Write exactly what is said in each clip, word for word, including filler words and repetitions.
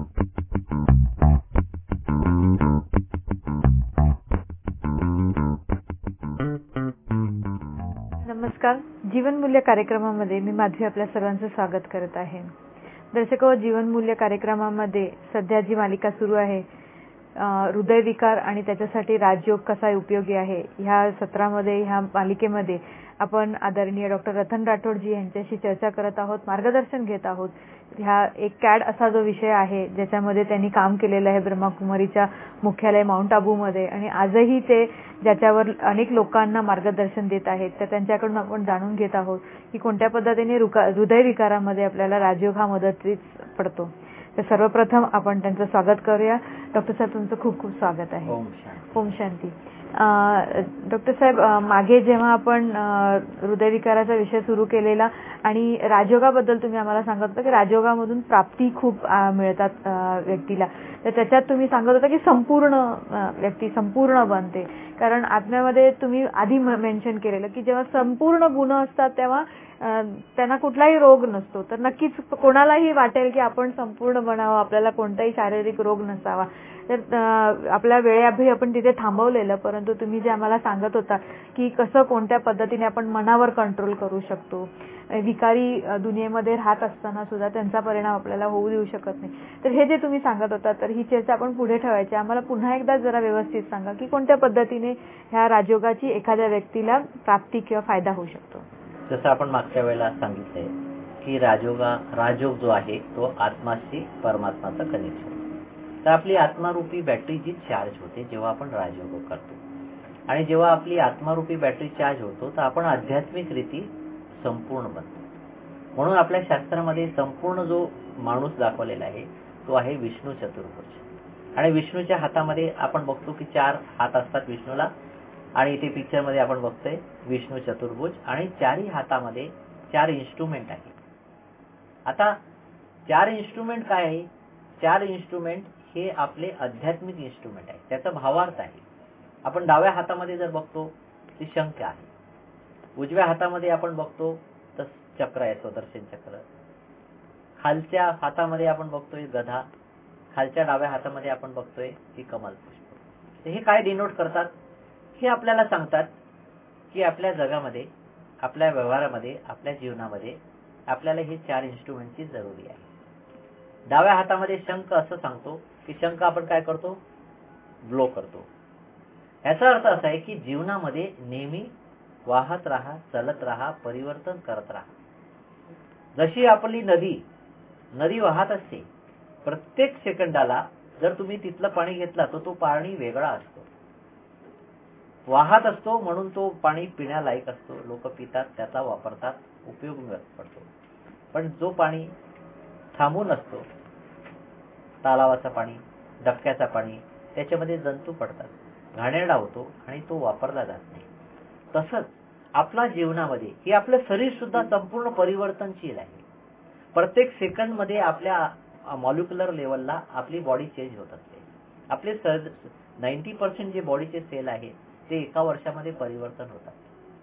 नमस्कार. जीवनमूल्य कार्यक्रमामध्ये मी माधवी आपल्या सर्वांचं स्वागत करत आहे. दर्शको, जीवनमूल्य कार्यक्रमामध्ये सध्या जी मालिका सुरू आहे, हृदयविकार आणि त्याच्यासाठी राजयोग कसा उपयोगी आहे, ह्या सत्रामध्ये, ह्या मालिकेमध्ये आपण आदरणीय डॉक्टर रतन राठोडजी यांच्याशी चर्चा करत आहोत, मार्गदर्शन घेत आहोत. ह्या एक कॅड असा जो विषय आहे ज्याच्यामध्ये त्यांनी काम केलेलं आहे ब्रह्मकुमारीच्या मुख्यालय माउंट आबूमध्ये, आणि आजही ते ज्याच्यावर अनेक लोकांना मार्गदर्शन देत आहेत. तर त्यांच्याकडून आपण जाणून घेत आहोत की कोणत्या पद्धतीने हृदयविकारामध्ये आपल्याला राजयोग हा मदतीस पडतो. तर सर्वप्रथम आपण त्यांचं स्वागत करूया. डॉक्टर साहेब, तुमचं खूप खूप स्वागत आहे. ओम शांती. डॉक्टर साहेब, मागे जेव्हा आपण हृदयविकाराचा विषय सुरू केलेला आणि राजयोगाबद्दल तुम्ही आम्हाला सांगत होता की राजयोगामधून प्राप्ती खूप मिळतात व्यक्तीला, तर त्याच्यात तुम्ही सांगत होता की संपूर्ण व्यक्ती संपूर्ण बनते. कारण आत्म्यामध्ये तुम्ही आधी मेन्शन केलेलं की जेव्हा संपूर्ण गुण असतात तेव्हा त्यांना कुठलाही रोग नसतो. तर नक्कीच कोणालाही वाटेल की आपण संपूर्ण बनावं, आपल्याला कोणताही शारीरिक रोग नसावा. तर आपल्या वेळेअभावी आपण तिथे थांबवलेलं, परंतु तुम्ही जे आम्हाला सांगत होता की कसं कोणत्या पद्धतीने आपण मनावर कंट्रोल करू शकतो, विकारी दुनियेमध्ये राहत असताना सुद्धा त्यांचा परिणाम आपल्याला होऊ देऊ शकत नाही. तर हे जे तुम्ही सांगत होता, तर ही चर्चा आपण पुढे ठेवायची. आम्हाला पुन्हा एकदा जरा व्यवस्थित सांगा की कोणत्या पद्धतीने ह्या राजयोगाची एखाद्या व्यक्तीला प्राप्ती किंवा फायदा होऊ शकतो. जसं आपण मागच्या वेळेला सांगितलंय की राजयोगा राजयोग जो आहे तो आत्माशी परमात्माचं कनेक्शन. तर आपली आत्मारूपी बॅटरी जी चार्ज होते जेव्हा आपण राजयोग करतो, आणि जेव्हा आपली आत्मारूपी बॅटरी चार्ज होतो तर आपण आध्यात्मिक रीती संपूर्ण बनतो. म्हणून आपल्या शास्त्रामध्ये संपूर्ण जो माणूस दाखवलेला आहे तो आहे विष्णू चतुर्भुज. आणि विष्णूच्या हातामध्ये आपण बघतो की चार हात असतात विष्णूला, आणि इथे पिक्चर मध्ये आपण बघतोय विष्णू चतुर्भुज, आणि चारही हातामध्ये चार इन्स्ट्रुमेंट आहे. आता चार इन्स्ट्रुमेंट काय आहे? चार इन्स्ट्रुमेंट हे आपले आध्यात्मिक इन्स्ट्रुमेंट आहे. त्याचा भावार्थ आहे. आपण डाव्या हातामध्ये जर बघतो ती शंख आहे, उजव्या हातामध्ये आपण बघतो तर चक्र आहे, सुदर्शन चक्र. खालच्या हातामध्ये आपण बघतोय गदा, खालच्या डाव्या हातामध्ये आपण बघतोय ती कमल पुष्प. हे काय डिनोट करतात? हे आपल्याला सांगतात की आपल्या जगामध्ये, आपल्या व्यवहारामध्ये, आपल्या जीवनामध्ये आपल्याला हे चार इन्स्ट्रुमेंटची जरुरी आहे. डाव्या हातामध्ये शंख असं सांगतो की शंख आपण काय करतो? ब्लो करतो. याचा अर्थ असा आहे की जीवनामध्ये नेहमी वाहत राहा, चलत राहा, परिवर्तन करत राहा. जशी आपली नदी नदी वाहत असते, प्रत्येक सेकंदाला जर तुम्ही तिथलं पाणी घेतला तर तो पाणी वेगळा असतो, वाहत असतो, म्हणून तो पाणी पिण्यालायक असतो. लोक पितात, त्याचा वापरतात, उपयोग पडतो. पण जो पाणी थांबून असतो, तलावाचं पाणी, डबक्याचं पाणी, त्याच्यामध्ये जंतू पडतात, घाणेरडा होतो आणि तो वापरला जात नाही. तसंच आपल्या जीवनामध्ये हे आपलं शरीर सुद्धा संपूर्ण परिवर्तनशील आहे. प्रत्येक सेकंड मध्ये आपल्या मॉलिक्युलर लेवलला आपली बॉडी चेंज होत असते. आपले नाईन्टी पर्सेंट जे बॉडीचे सेल आहे ते एका वर्षामध्ये परिवर्तन होतात.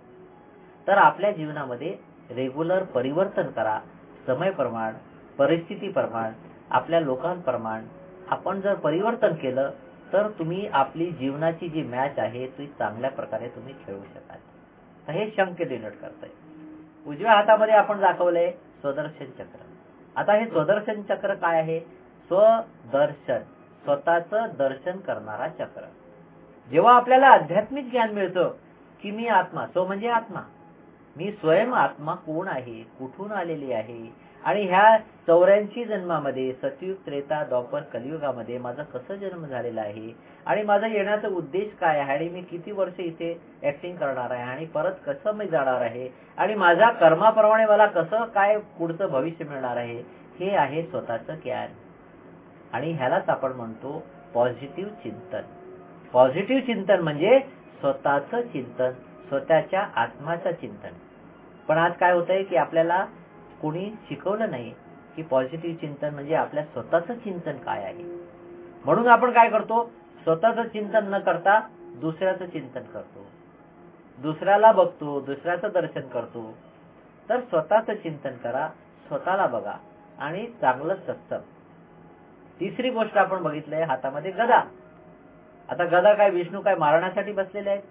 तर आपल्या जीवनामध्ये रेग्युलर परिवर्तन करा. समय प्रमाण, परिस्थिती प्रमाण, आपल्या लोकांप्रमाण आपण जर परिवर्तन केलं तर तुम्ही आपली जीवनाची जी मॅच आहे ती चांगल्या प्रकारे तुम्ही खेळू शकाल. तर हे शंख डिनोट करतंय. उजव्या हातामध्ये आपण दाखवलंय स्वदर्शन चक्र. आता हे स्वदर्शन चक्र काय आहे? स्वदर्शन, स्वतःचं दर्शन करणारा चक्र. जेव्हा आपल्याला आध्यात्मिक ज्ञान मिळतं की मी आत्मा, स्व म्हणजे आत्मा, मी स्वयं आत्मा कोण आहे, कुठून आलेली आहे, आणि ह्या चौऱ्याऐंशी जन्मामध्ये सतयुग, त्रेता, द्वापर, कलियुगामध्ये माझा कसं जन्म झालेला आहे, आणि माझा येण्याचा उद्देश काय आहे, आणि मी किती वर्ष इथे ऍक्टिंग करणार आहे, आणि परत कसं मी जाणार आहे, आणि माझ्या कर्माप्रमाणे मला कसं काय पुढचं भविष्य मिळणार आहे, हे आहे स्वतःचं ज्ञान. आणि ह्यालाच आपण म्हणतो पॉझिटिव्ह चिंतन. पॉझिटिव्ह चिंतन म्हणजे स्वतःचं चिंतन, स्वतःच्या आत्माचं चिंतन. पण आज काय होतंय की आपल्याला कोणी शिकवलं नाही की पॉझिटिव्ह चिंतन म्हणजे आपल्या स्वतःचं चिंतन काय आहे. म्हणून आपण काय करतो? स्वतःचं चिंतन न करता दुसऱ्याचं चिंतन करतो, दुसऱ्याला बघतो, दुसऱ्याचं दर्शन करतो. तर स्वतःचं चिंतन करा, स्वतःला बघा, आणि चांगलं सत्संग, तिसरी गोष्ट आपण बघितलंय, हातामध्ये गदा. आता गदा काय, विष्णू काय मारण्यासाठी बसलेले आहेत?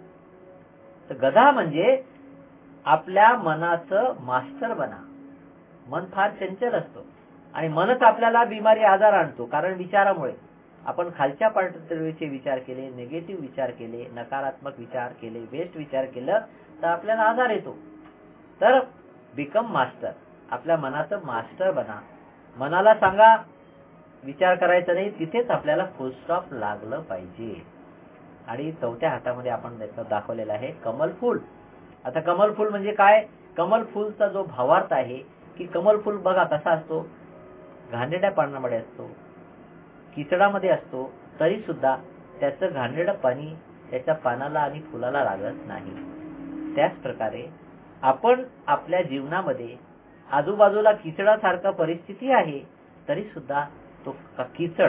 तर गदा म्हणजे आपल्या मनाचं मास्टर बना. मन फार चंचल असतो आणि मनच आपल्याला बिमारी, आजार आणतो. कारण विचारामुळे आपण खालच्या पातळीचे विचार केले, निगेटिव्ह विचार केले, नकारात्मक विचार केले, वेस्ट विचार केलं तर आपल्याला आजार येतो. तर बिकम मास्टर, आपल्या मनाचं मास्टर बना. मनाला सांगा विचार करायचा नाही, तिथेच आपल्याला फुल स्टॉप लागलं पाहिजे. आणि चौथ्या हातामध्ये आपण दाखवलेला आहे कमल फूल. आता कमल फूल म्हणजे काय? कमल फूलचा जो भावार्थ आहे की कमल फूल बघा कसा असतो, घाणेरड्या पानामध्ये असतो, किचडामध्ये असतो, तरी सुद्धा त्याचं घाणेरडं पाणी त्याच्या पानाला आणि फुलाला लागत नाही. त्याच प्रकारे आपण आपल्या जीवनामध्ये आजूबाजूला किचडासारखं परिस्थिती आहे, तरी सुद्धा तो किचड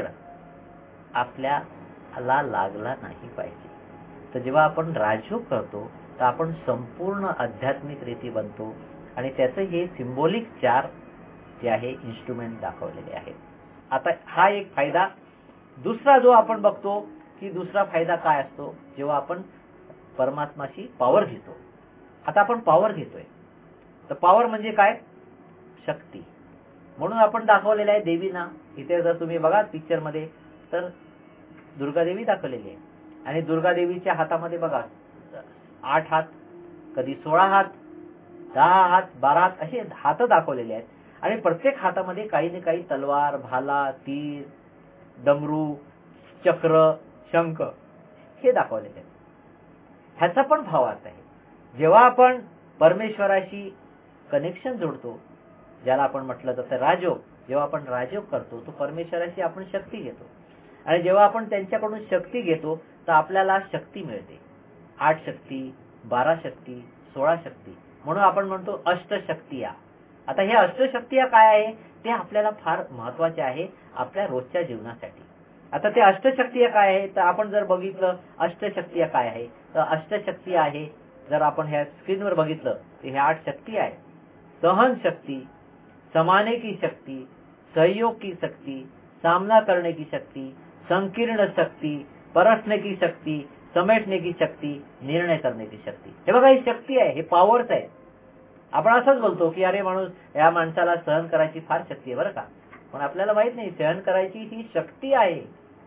आपल्याला लागला नाही पाहिजे. तर जेव्हा आपण राजयोग करतो तर आपण संपूर्ण आध्यात्मिक रीती बनतो आणि त्याचं हे सिंबॉलिक चार जे आहे इन्स्ट्रुमेंट दाखवलेले आहेत. आता हा एक फायदा. दुसरा जो आपण बघतो की दुसरा फायदा काय असतो, जेव्हा आपण परमात्माशी पॉवर घेतो. आता आपण पॉवर घेतोय तर पॉवर म्हणजे काय? शक्ती. म्हणून आपण दाखवलेलं आहे देवीना. इथे जर तुम्ही बघा पिक्चर मध्ये तर दुर्गा देवी दाखवलेली आहे आणि दुर्गा देवीच्या हातामध्ये बघा आठ हात, कधी सोळा हात, दहा हात, बारा हात असे हात दाखवलेले आहेत आणि प्रत्येक हातामध्ये काही ना काही तलवार, भाला, तीर, डमरू, चक्र, शंख हे दाखवलेले आहेत. ह्याचा पण भावार्थ आहे. जेव्हा आपण परमेश्वराशी कनेक्शन जोडतो, ज्याला आपण म्हटलं जातं राजयोग, जेव्हा आपण राजयोग करतो तो परमेश्वराशी आपण शक्ती घेतो आणि जेव्हा आपण त्यांच्याकडून शक्ती घेतो तर आपल्याला शक्ती मिळते. आठ शक्ती, बारा शक्ती, सोळा शक्ती, म्हणून आपण म्हणतो अष्टशक्तिया. आता हे अष्टशक्तिया काय आहे ते आपल्याला फार महत्वाचे आहे आपल्या रोजच्या जीवनासाठी. आता ते अष्टशक्तिया काय आहे तर आपण जर बघितलं अष्टशक्तिया काय आहे तर अष्टशक्ती आहे, जर आपण ह्या स्क्रीनवर बघितलं तर ह्या आठ शक्ती आहे. सहन शक्ती, समाने की शक्ती, सहयोग की शक्ती, सामना करने की शक्ती, संकीर्ण शक्ती, परखने की शक्ती, समेटने की शक्ती, निर्णय करने की शक्ती. हे बघा ही शक्ती आहे, हे पॉवर्स आहे. आपण असंच बोलतो की अरे माणूस, या माणसाला सहन करायची फार शक्ती आहे बरं का, पण आपल्याला माहित नाही सहन करायची ही शक्ती आहे.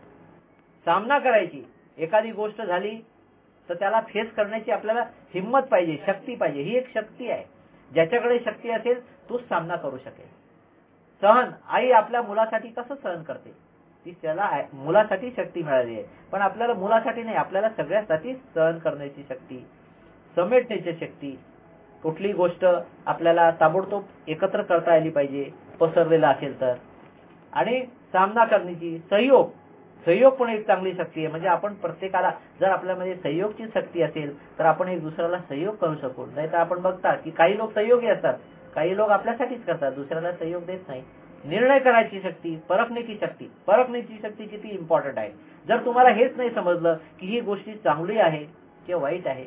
सामना करायची, एखादी गोष्ट झाली तर त्याला फेस करण्याची आपल्याला हिंमत पाहिजे, शक्ती पाहिजे. ही एक शक्ती आहे. ज्याच्याकडे शक्ती असेल तोच सामना करू शकेल. सहन, आई आपल्या मुलासाठी कसं सहन करते, ती त्याला मुलासाठी शक्ती मिळाली आहे, पण आपल्याला मुलासाठी नाही, आपल्याला सगळ्यासाठी सहन करण्याची शक्ती. समेटण्याची शक्ती, कुठली गोष्ट आपल्याला ताबडतोब एकत्र करता आली पाहिजे पसरलेला असेल तर. आणि सामना करण्याची सहयोग, सहयोग पण एक चांगली शक्ती आहे. म्हणजे आपण प्रत्येकाला, जर आपल्यामध्ये सहयोगची शक्ती असेल तर आपण एक दुसऱ्याला सहयोग करू शकू. नाही तर आपण बघता की काही लोक सहयोगी असतात, काही लोक आपल्यासाठीच करतात, दुसऱ्याला सहयोग देत नाही. निर्णय करायची शक्ती, परखण्याची शक्ती. परखण्याची शक्ती किती इम्पॉर्टंट आहे. जर तुम्हाला हेच नाही समजलं की ही गोष्ट चांगली आहे किंवा वाईट आहे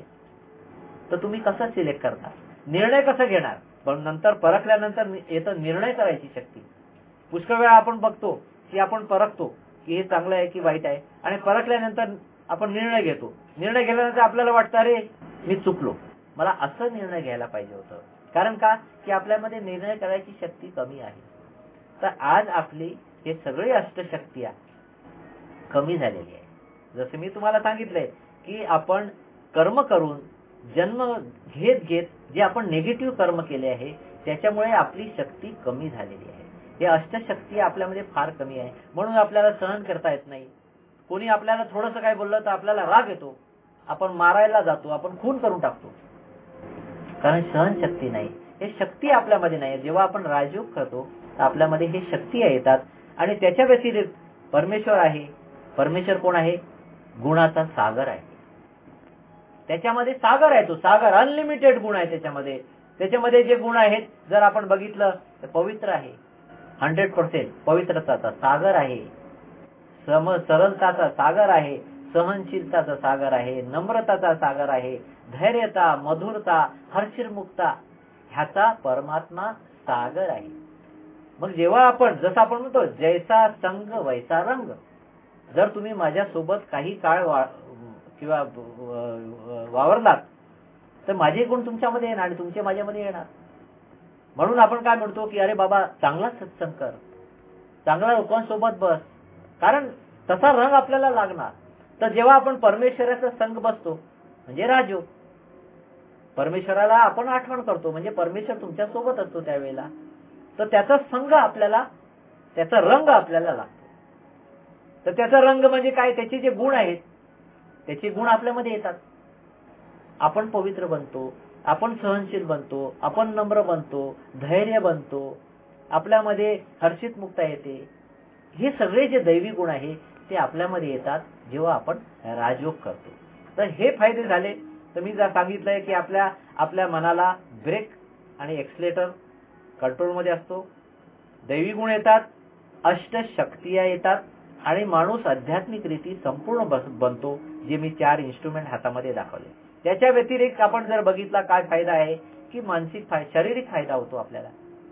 तर तुम्ही कसं सिलेक्ट करता, निर्णय कसं घेणार. पण नंतर परखल्यानंतर येतं निर्णय करायची शक्ती. पुष्कळ वेळा आपण बघतो की आपण परखतो की हे चांगलं आहे की वाईट आहे आणि परखल्यानंतर आपण निर्णय घेतो. निर्णय घेतल्यानंतर आपल्याला वाटतं अरे मी चुकलो, मला असं निर्णय घ्यायला पाहिजे होतं. कारण का की आपल्यामध्ये निर्णय करायची शक्ती कमी आहे. तर आज आपली हे सगळे अष्टशक्तिया कमी झालेली आहे. जसं मी तुम्हाला सांगितलंय की आपण कर्म करून जन्म घेत घेत जे आपण निगेटिव्ह कर्म केले आहे त्याच्यामुळे आपली शक्ती कमी झालेली आहे. हे अष्टशक्ती आपल्यामध्ये फार कमी आहे, म्हणून आपल्याला सहन करता येत नाही. कोणी आपल्याला थोडंसं काय बोललं तर आपल्याला राग येतो, आपण मारायला जातो, आपण खून करून टाकतो, कारण सहनशक्ती नाही. हे शक्ती आपल्यामध्ये नाही. जेव्हा आपण राजयोग करतो तर आपल्यामध्ये हे शक्ती येतात आणि त्याच्या व्यतिरिक्त परमेश्वर आहे. परमेश्वर कोण आहे? गुणाचा सागर आहे. त्याच्यामध्ये सागर आहे, तो सागर अनलिमिटेड गुण आहे त्याच्यामध्ये. त्याच्यामध्ये जे गुण आहेत जर आपण बघितलं तर पवित्र आहे, हंड्रेड पर्सेंट पवित्रताचा सागर आहे, सम सरलताचा सागर आहे, सहनशीलताचा सागर आहे, नम्रताचा सागर आहे, धैर्यता, मधुरता, हर्षिरमुक्ता ह्याचा परमात्मा सागर आहे. मग जेव्हा आपण, जसं आपण म्हणतो जैसा संग वैसा रंग, जर तुम्ही माझ्यासोबत काही काळ वा किंवा वावरलात तर माझे गुण तुमच्यामध्ये येणार आणि तुमचे माझ्यामध्ये येणार. म्हणून आपण काय म्हणतो की अरे बाबा चांगला सत्संग कर, चांगल्या लोकांसोबत बस, कारण तसा रंग आपल्याला लागणार. तर जेव्हा आपण परमेश्वराचा संग बसतो म्हणजे राजयोग, परमेश्वराला आपण आठवण करतो म्हणजे परमेश्वर तुमच्या सोबत असतो त्यावेळेला, तर त्याचा संग आपल्याला, त्याचा रंग आपल्याला लागतो. तर त्याचा रंग म्हणजे काय, त्याचे जे गुण आहेत त्याचे गुण आपल्यामध्ये येतात. आपण पवित्र बनतो, आपण सहनशील बनतो, आपण नम्र बनतो, धैर्य बनतो, आपल्यामध्ये हर्षित मुक्ता येते. हे सगळे जे दैवी गुण आहे ते आपल्यामध्ये येतात जेव्हा आपण राजयोग करतो. तर हे फायदे झाले. तर मी जर सांगितलंय की आपल्या आपल्या मनाला ब्रेक आणि एक्सलेटर कंट्रोलमध्ये असतो, दैवी गुण येतात, अष्टशक्ती येतात आणि माणूस आध्यात्मिक रीती संपूर्ण बनतो, जे मी चार इन्स्ट्रुमेंट हातामध्ये दाखवले. त्याच्या व्यतिरिक्त आपण जर बघितला काय फायदा आहे की मानसिक फायदा, शारीरिक फायदा होतो. आपल्याला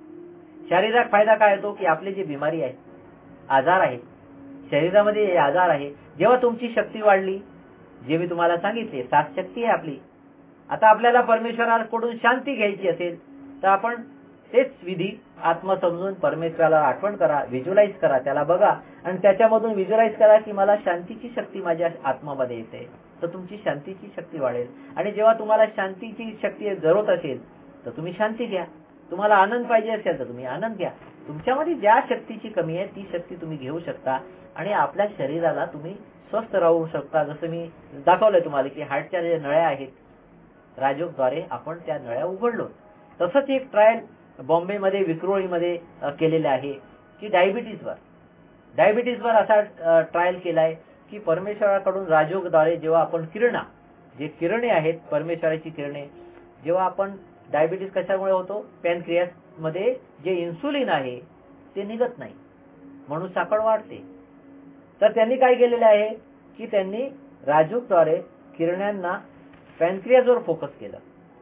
शारीरिक फायदा काय होतो की आपले जे बिमारी आहे, आजार आहेत, शरीरामध्ये आजार आहे, जेव्हा तुमची शक्ती वाढली, जे मी तुम्हाला सांगितले सात शक्ती आहे आपली. आता आपल्याला परमेश्वराकडून शांती घ्यायची असेल तर आपण तेच विधी आत्मा समजून परमेश्वराला आठवण करा, व्हिज्युअलाइज करा, त्याला बघा आणि त्याच्यामधून व्हिज्युअलाइज करा की मला शांतीची शक्ती माझ्या आत्मामध्ये येते. तर तुमची शांतीची शक्ती वाढेल. आणि जेव्हा तुम्हाला शांतीची शक्ती जरूरत असेल तर तुम्ही शांती घ्या. तुम्हाला आनंद पाहिजे असेल तर तुम्ही आनंद घ्या. तुमच्यामध्ये ज्या शक्तीची कमी आहे ती शक्ती तुम्ही घेऊ शकता आणि आपल्या शरीराला तुम्ही स्वस्थ राहू शकता. जसं मी दाखवलंय तुम्हाला की हार्टच्या ज्या नळ्या आहेत राजयोगद्वारे आपण त्या नळ्या उघडलो. तसंच एक ट्रायल बॉम्बेमध्ये विक्रोळीमध्ये केलेले आहे की डायबिटीजवर डायबिटीजवर असा ट्रायल केलाय की परमेश्वराकडून राजयोगद्वारे जेव्हा आपण किरणा, जे किरणे आहेत परमेश्वराची किरणे, जेव्हा आपण डायबिटीज कशामुळे होतो, पॅनक्रियास मध्ये जे इन्सुलिन आहे ते निघत नाही म्हणून साखर वाढते. तर त्यांनी काय केलेले आहे की त्यांनी राजयोगद्वारे किरणांना पॅनक्रियाजवर फोकस केलं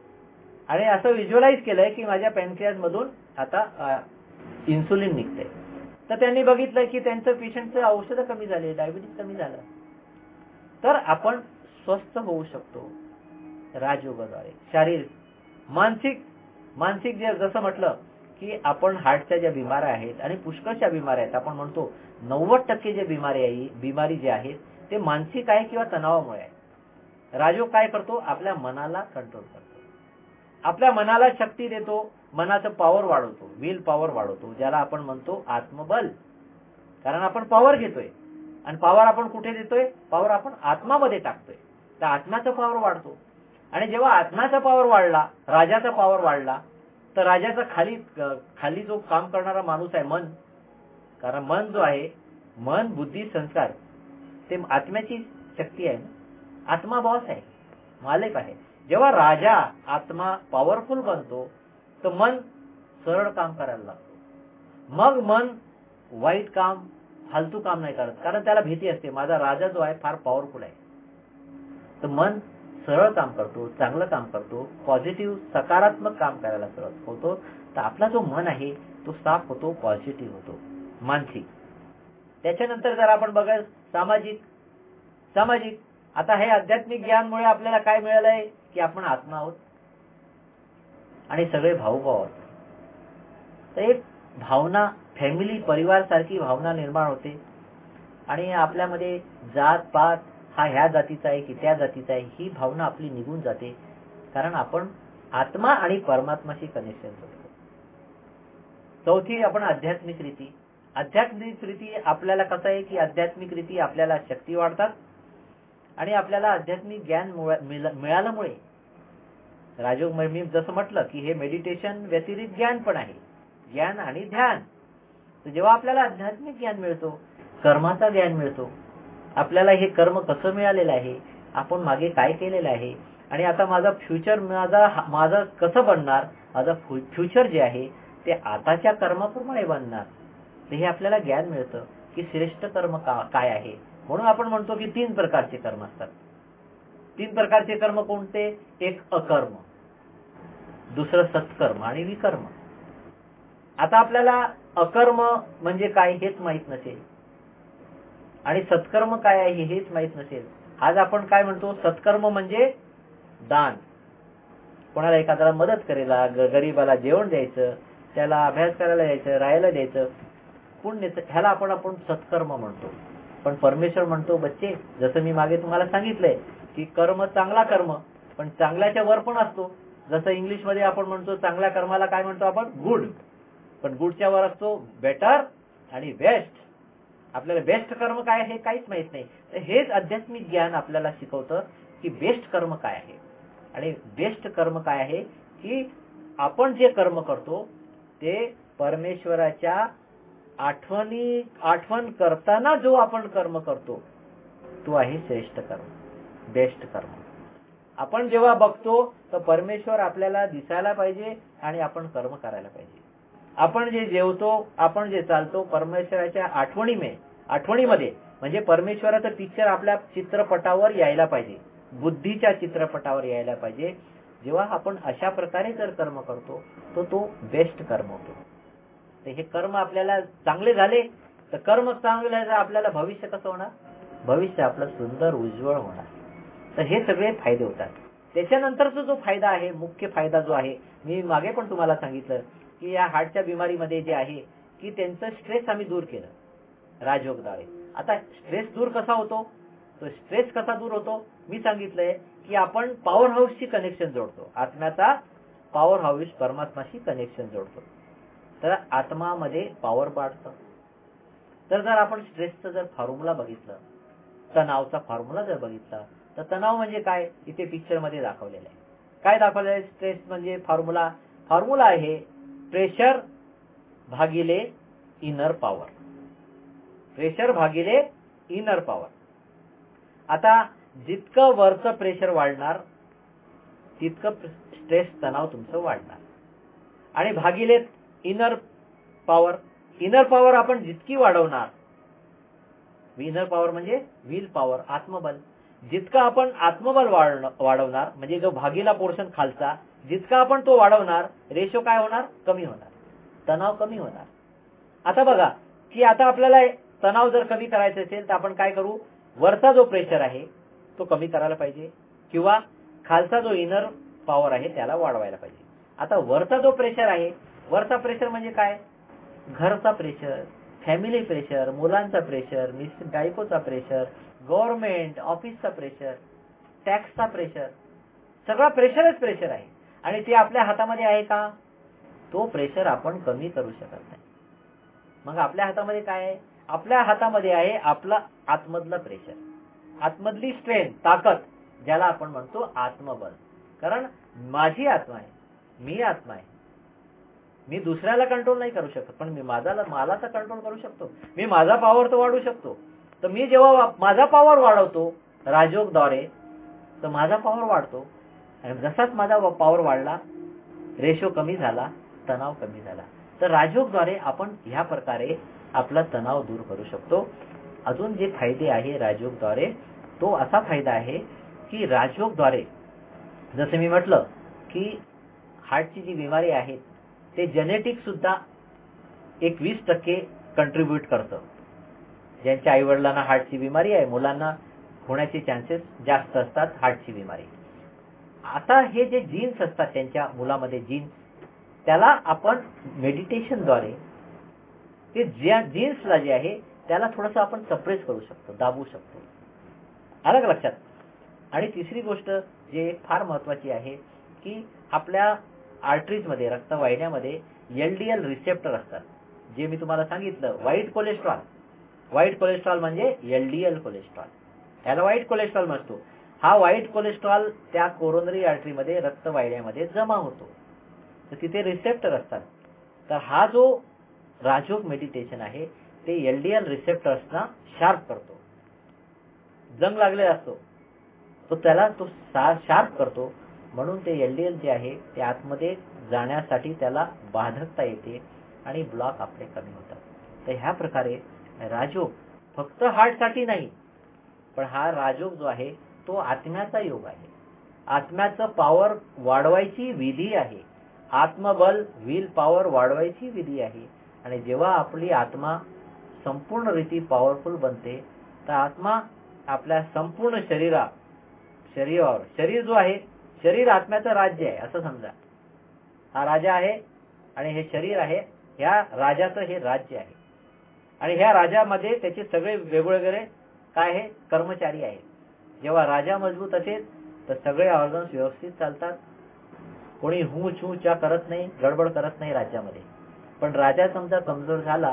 आणि असं व्हिज्युअलाइज केलंय की माझ्या पॅनक्रियाज मधून आता इन्सुलिन निघते. तर त्यांनी बघितलं की त्यांचं पेशंटचं औषध कमी झाले, डायबिटीज कमी झालं. तर आपण स्वस्थ होऊ शकतो राजयोगाद्वारे. शारीरिक, मानसिक मानसिक जे जसं म्हटलं की आपण हार्टच्या ज्या बिमाऱ्या आहेत आणि पुष्कळशा बिमाऱ्या आहेत, आपण म्हणतो नव्वद टक्के जे बिमारी आहे बिमारी जे आहेत ते मानसिक आहे किंवा तणावामुळे आहे. राजयोग काय करतो, आपल्या मनाला कंट्रोल करतो, आपल्या मनाला शक्ती देतो, मनाचं पॉवर वाढवतो, विल पॉवर वाढवतो, ज्याला आपण म्हणतो आत्मबल. कारण आपण पॉवर घेतोय आणि पॉवर आपण कुठे देतोय, पॉवर आपण आत्मामध्ये टाकतोय, तर आत्म्याचा पॉवर वाढतो. आणि जेव्हा आत्म्याचा पॉवर वाढला, राजाचा पॉवर वाढला, तर राजाचा खाली खाली जो काम करणारा माणूस आहे मन, कारण मन जो आहे, मन बुद्धी संस्कार ते आत्म्याची शक्ती आहे. आत्मा बॉस आहे, मालक आहे. जेव्हा राजा आत्मा पॉवरफुल बनतो तर मन सरळ काम करायला लागतो. मग मन वाईट काम, फालतू काम नाही करत, कारण त्याला भीती असते माझा राजा जो आहे फार पॉवरफुल आहे. तर मन सरळ काम करतो, चांगलं काम करतो, पॉझिटिव्ह सकारात्मक काम करायला सुरुवात होतो. तर आपला जो मन आहे तो साफ होतो, पॉझिटिव्ह होतो, मानसिक. त्याच्यानंतर जर आपण बघाल सामाजिक सामाजिक आता हे आध्यात्मिक ज्ञानमुळे आपल्याला काय मिळालंय की आपण आत्मा आहोत आणि सगळे भाऊभाऊ आहोत. तर एक भावना, फॅमिली, परिवार सारखी भावना निर्माण होते आणि आपल्यामध्ये जात पात, हा ह्या जातीचा आहे की त्या जातीचा आहे, ही भावना आपली निघून जाते, कारण आपण आत्मा आणि परमात्माशी कनेक्शन करतो. चौथी आपण आध्यात्मिक रीती. आध्यात्मिक रीती आपल्याला कसं आहे की आध्यात्मिक रीती आपल्याला शक्ती वाढतात आणि आपल्याला आध्यात्मिक ज्ञान मिळाल्यामुळे राजयोग, मी जसं म्हटलं की हे मेडिटेशन व्यतिरिक्त ज्ञान पण आहे, ज्ञान आणि ध्यान. तर जेव्हा आपल्याला आध्यात्मिक ज्ञान मिळतो, कर्माचा ज्ञान मिळतो, आपल्याला हे कर्म कसं मिळालेलं आहे, आपण मागे काय केलेलं आहे आणि आता माझा फ्युचर माझा माझं कसं बनणार, माझं फ्युचर जे आहे ते आताच्या कर्माप्रमाणे बनणार. तर हे आपल्याला ज्ञान मिळतं की श्रेष्ठ कर्म काय आहे. म्हणून आपण म्हणतो की तीन प्रकारचे कर्म असतात. तीन प्रकारचे कर्म कोणते, एक अकर्म, दुसरं सत्कर्म आणि विकर्म. आता आपल्याला अकर्म म्हणजे काय हेच माहित नसेल आणि सत्कर्म काय आहे हेच माहित नसेल. आज आपण काय म्हणतो, सत्कर्म म्हणजे दान, कोणाला एखाद्याला मदत करायला, गरीबाला जेवण द्यायचं, त्याला अभ्यास करायला द्यायचं, राहायला द्यायचं, पुण्य, ह्याला आपण आपण सत्कर्म म्हणतो. पण परमेश्वर म्हणतो, बच्चे, जसं मी मागे तुम्हाला सांगितलंय की कर्म चांगला कर्म, पण चांगल्याच्या वर पण असतो. जसं इंग्लिश मध्ये आपण म्हणतो चांगल्या कर्माला काय म्हणतो आपण, गुड, पण गुडच्या वर असतो बेटर आणि बेस्ट. आपल्याला बेस्ट कर्म काय आहे काहीच माहित नाही. तर हेच आध्यात्मिक ज्ञान आपल्याला शिकवतं की बेस्ट कर्म काय आहे. आणि बेस्ट कर्म काय आहे की आपण जे कर्म करतो ते परमेश्वराच्या आठवणी आठवण करताना जो आपण कर्म करतो तो आहे श्रेष्ठ कर्म, बेस्ट कर्म. आपण जेव्हा बघतो तर परमेश्वर आपल्याला दिसायला पाहिजे आणि आपण कर्म करायला पाहिजे. आपण जे जेवतो, आपण जे चालतो, परमेश्वराच्या आठवणीमध्ये आठवणीमध्ये म्हणजे परमेश्वराचं पिक्चर आपल्या चित्रपटावर यायला पाहिजे, बुद्धीच्या चित्रपटावर यायला पाहिजे. जेव्हा आपण अशा प्रकारे जर कर्म करतो तो तो बेस्ट कर्म होतो. तर हे कर्म आपल्याला चांगले झाले तर कर्म चांगले झाले, आपल्याला भविष्य कसं होणार, भविष्य आपलं सुंदर उज्ज्वल होणार. तर हे सगळे फायदे होतात. त्याच्यानंतरचा जो फायदा आहे, मुख्य फायदा जो आहे, मी मागे पण तुम्हाला सांगितलं की या हार्टच्या बिमारीमध्ये जे आहे की त्यांचं स्ट्रेस आम्ही दूर केलं राजयोगद्वारे. आता स्ट्रेस दूर कसा होतो, तो स्ट्रेस कसा दूर होतो मी सांगितलंय की आपण पॉवर हाऊसशी कनेक्शन जोडतो, आत्म्याचा पॉवर हाऊस परमात्माशी कनेक्शन जोडतो, तर आत्मामध्ये पॉवर वाढतं. तर जर आपण स्ट्रेसचं जर फॉर्म्युला बघितलं, तणावचा फॉर्म्युला जर बघितला, तर तणाव म्हणजे काय इथे पिक्चर मध्ये दाखवलेलं आहे. काय दाखवलेलं आहे स्ट्रेस म्हणजे फॉर्म्युला, फॉर्म्युला आहे प्रेशर भागिले इनर पॉवर, प्रेशर भागिले इनर पॉवर. आता जितकं वरचं प्रेशर वाढणार तितकं स्ट्रेस तणाव तुमचं वाढणार, आणि भागिले इनर पॉवर, इनर पॉवर आपण जितकी वाढवणार, इनर पॉवर म्हणजे विल पॉवर, आत्मबल, जितका आपण आत्मबल वाढवणार म्हणजे जो भागीला पोर्शन खालचा जितका आपण तो वाढवणार, रेशो काय होणार, कमी होणार, तणाव कमी होणार. आता बघा की आता आपल्याला तणाव जर कमी करायचा असेल तर आपण काय करू, वरचा जो प्रेशर आहे तो कमी करायला पाहिजे किंवा खालचा जो इनर पॉवर आहे त्याला वाढवायला पाहिजे. आता वरचा जो प्रेशर आहे, वरचा प्रेशर म्हणजे काय, घरचा प्रेशर, फॅमिली प्रेशर, मुलांचा प्रेशर, बायकोचा प्रेशर, गव्हर्नमेंट ऑफिसचा प्रेशर, टॅक्सचा प्रेशर, सगळा प्रेशरच प्रेशर आहे. आणि ते आपल्या हातामध्ये आहे का, तो प्रेशर आपण कमी करू शकत नाही. मग आपल्या हातामध्ये काय आहे, आपल्या हातामध्ये आहे आपला आतमधला प्रेशर, आतमधली स्ट्रेंथ, ताकद, ज्याला आपण म्हणतो आत्मबल. कारण माझी आत्मा आहे, मी आत्मा आहे, मी दुसऱ्याला कंट्रोल नाही करू शकत, पण मी माझा मला तर कंट्रोल करू शकतो. मी माझा पॉवर तर वाढवू शकतो. तर मी जेव्हा माझा पॉवर वाढवतो राजयोगद्वारे तर माझा पॉवर वाढतो, आणि जसाच माझा पॉवर वाढला, रेशो कमी झाला, तणाव कमी झाला. तर राजयोगद्वारे आपण ह्या प्रकारे आपला तणाव दूर करू शकतो. अजून जे फायदे आहे राजयोगद्वारे, तो असा फायदा आहे की राजयोगद्वारे जसे मी म्हटलं की हार्टची जी बिमारी आहे ते जेनेटिक सुद्धा एक वीस टक्के कंट्रीब्यूट करतं. ज्यांच्या आई वडिलांना हार्टची बिमारी आहे, मुलांना होण्याचे चान्सेस जास्त असतात हार्टची बिमारी. आता हे जे जीन्स असतात त्यांच्या मुलामध्ये जीन्स, त्याला आपण मेडिटेशनद्वारे ते ज्या जीन्सला जे आहे त्याला थोडंसं आपण सप्रेस करू शकतो, दाबू शकतो. अलग लक्षात. आणि तिसरी गोष्ट जे फार महत्वाची आहे की आपल्या आर्टरीज मध्ये, रक्तवाहिन्यामध्ये एलडीएल रिसेप्टर असतात, जे मी तुम्हाला सांगितलं वाईट कोलेस्ट्रॉल. वाईट कोलेस्ट्रॉल म्हणजे एलडीएल कोलेस्ट्रॉल, याला वाईट कोलेस्ट्रॉल म्हणतो. हा वाईट कोलेस्ट्रॉल त्या कोरोनरी आर्टरीमध्ये, रक्तवाहिन्यामध्ये जमा होतो, तर तिथे रिसेप्टर असतात. तर हा जो राजयोग मेडिटेशन आहे ते एलडीएल रिसेप्टर्सना शार्प करतो. जंग लागलेला असतो तो त्याला तो शार्प करतो, म्हणून ते एलडीएल जे आहे ते आतमध्ये जाण्यासाठी त्याला बाधकता येते आणि ब्लॉक आपले कमी होतात. तर ह्या प्रकारे राजयोग फक्त हार्टसाठी नाही, पण हा राजयोग जो आहे तो आत्म्याचा योग आहे, आत्म्याचं पॉवर वाढवायची विधी आहे. आत्मबल, विल पॉवर वाढवायची विधी आहे. आणि जेव्हा आपली आत्मा संपूर्ण रीती पॉवरफुल बनते तर आत्मा आपल्या संपूर्ण शरीरा शरीरावर, शरीर जो आहे, शरीर आत्म्याचं राज्य आहे असं समजा. हा राजा आहे आणि हे शरीर आहे, ह्या राजाचं हे राज्य आहे. आणि ह्या राजामध्ये त्याचे सगळे वेगवेगळे काय आहे, कर्मचारी आहेत. जेव्हा राजा मजबूत असेल तर सगळे ऑर्गन्स व्यवस्थित चालतात. कोणी हू छू चा करत नाही, गडबड करत नाही राज्यामध्ये. पण राजा समजा कमजोर झाला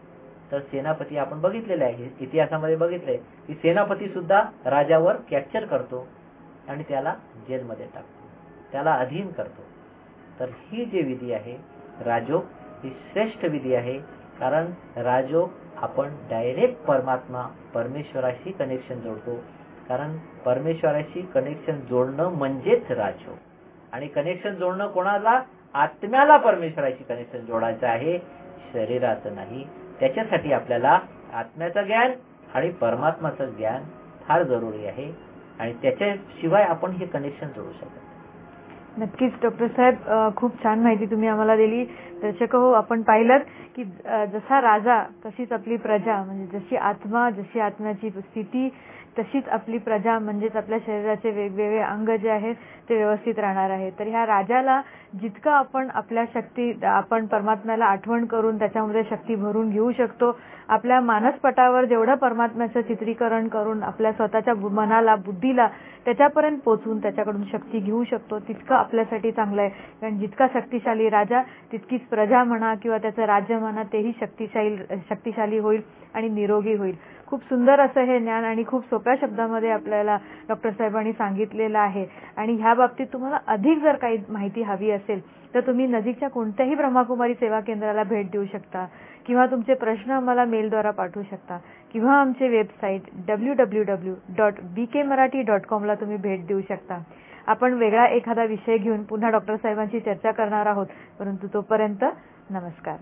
तर सेनापती, आपण बघितलेले आहे, इतिहासामध्ये बघितले की सेनापती सुद्धा राजावर कॅप्चर करतो आणि त्याला जेलमध्ये टाकतो, त्याला अधीन करतो. तर ही जी विधी आहे राजयोग, ही श्रेष्ठ विधी आहे. कारण राजयोग आपण डायरेक्ट परमात्मा परमेश्वराशी कनेक्शन जोडतो. कारण परमेश्वराशी कनेक्शन जोडणं म्हणजेच राजयोग. आणि कनेक्शन जोडणं कोणाला? आत्म्याला परमेश्वराशी कनेक्शन जोडायचं आहे, शरीराचं नाही. त्याच्यासाठी आपल्याला आत्म्याचं ज्ञान आणि परमात्माचं ज्ञान फार जरुरी आहे. आणि त्याच्याशिवाय आपण हे कनेक्शन जोडू शकत नाही. नक्कीच डॉक्टर साहेब, खूप छान माहिती तुम्ही आम्हाला दिली. दर्शक हो, आपण पाहिलं की जसा राजा तशीच आपली प्रजा, म्हणजे जशी आत्मा, जशी आत्म्याची स्थिती तशीच आपली प्रजा, म्हणजेच आपल्या शरीराचे वेगवेगळे अंग जे आहेत ते व्यवस्थित राहणार आहे. तर ह्या राजाला जितकं आपण आपल्या शक्ती, आपण परमात्म्याला आठवण करून त्याच्यामध्ये शक्ती भरून घेऊ शकतो, आपल्या मानसपटावर जेवढं परमात्म्याचं चित्रीकरण करून आपल्या स्वतःच्या मनाला, बुद्धीला त्याच्यापर्यंत पोहोचून त्याच्याकडून शक्ती घेऊ शकतो, तितकं आपल्यासाठी चांगलं आहे. कारण जितका शक्तिशाली राजा तितकीच प्रजा म्हणा किंवा त्याचं राज्य म्हणा तेही शक्तिशाली शक्तिशाली होईल आणि निरोगी होईल. खूप सुंदर असं हे ज्ञान आणि खूप सोप्या शब्दामध्ये आपल्याला डॉक्टर साहेबांनी सांगितलेलं आहे. आणि ह्या बाबतीत तुम्हाला अधिक जर काही माहिती हवी असेल तर तुम्ही नजीकच्या कोणत्याही ब्रह्मकुमारी सेवा केंद्राला भेट देऊ शकता किंवा तुमचे प्रश्न आम्हाला मेलद्वारा पाठवू शकता किंवा आमचे website W W W dot B K Marathi dot com ला तुम्ही भेट देऊ शकता. आपण वेगळा एखादा विषय घेऊन पुन्हा डॉक्टर साहेबांशी चर्चा करणार आहोत. परंतु तोपर्यंत नमस्कार.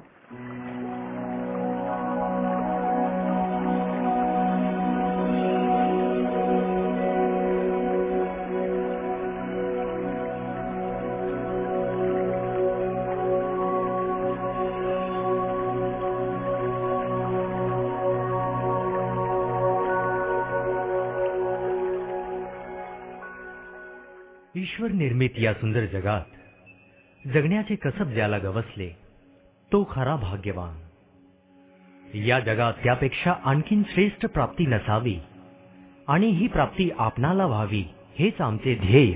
ईश्वर निर्मित या सुंदर जगात जगण्याचे कसब ज्याला गवसले तो खरा भाग्यवान. या जगात त्यापेक्षा आणखीन श्रेष्ठ प्राप्ती नसावी आणि ही प्राप्ती आपणाला व्हावी हेच आमचे ध्येय.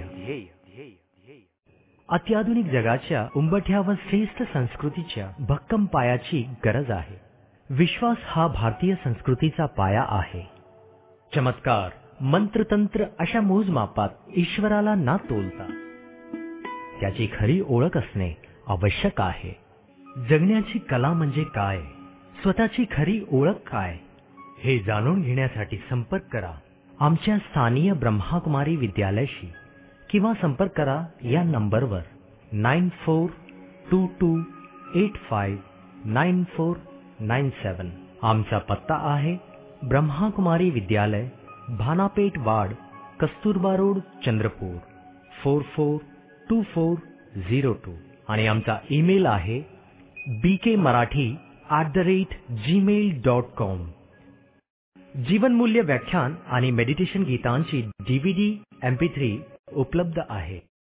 अत्याधुनिक जगाच्या उंबठ्यावर श्रेष्ठ संस्कृतीच्या भक्कम पायाची गरज आहे. विश्वास हा भारतीय संस्कृतीचा पाया आहे. चमत्कार, मंत्रतंत्र अशा मोजमापात ईश्वराला ना तोलता त्याची खरी ओळख असणे आवश्यक आहे. जगण्याची कला म्हणजे काय, स्वतःची खरी ओळख काय, हे जाणून घेण्यासाठी संपर्क करा आमच्या स्थानीय ब्रह्मकुमारी विद्यालयाशी किंवा संपर्क करा या नंबरवर nine four two two eight five nine four nine seven. आमचा पत्ता आहे Brahmakumari Vidyalaya, Bhanapeth ward, Kasturba road, Chandrapur four four two four zero two. आणि आमचा ईमेल आहे B K Marathi at the rate Gmail dot com. जीवनमूल्य व्याख्यान आणि मेडिटेशन गीतांची डीव्हीडी एम पी थ्री उपलब्ध आहे.